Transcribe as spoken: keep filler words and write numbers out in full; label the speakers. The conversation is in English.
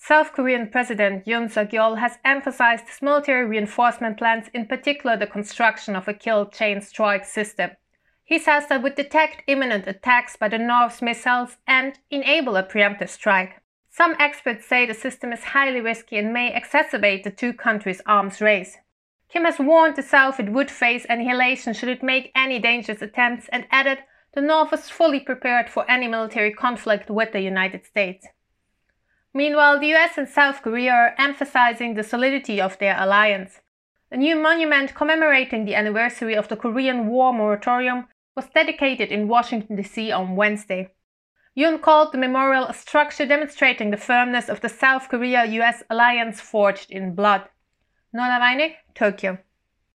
Speaker 1: South Korean President Yoon Suk-yeol has emphasized his military reinforcement plans, in particular the construction of a kill chain strike system. He says that would detect imminent attacks by the North's missiles and enable a preemptive strike. Some experts say the system is highly risky and may exacerbate the two countries' arms race. Kim has warned the South it would face annihilation should it make any dangerous attempts, and added the North was fully prepared for any military conflict with the United States. Meanwhile, the U S and South Korea are emphasizing the solidity of their alliance. A new monument commemorating the anniversary of the Korean War moratorium was dedicated in Washington, D C on Wednesday. Yoon called the memorial a structure demonstrating the firmness of the South Korea-U S alliance forged in blood. Nona Weinig, Tokyo.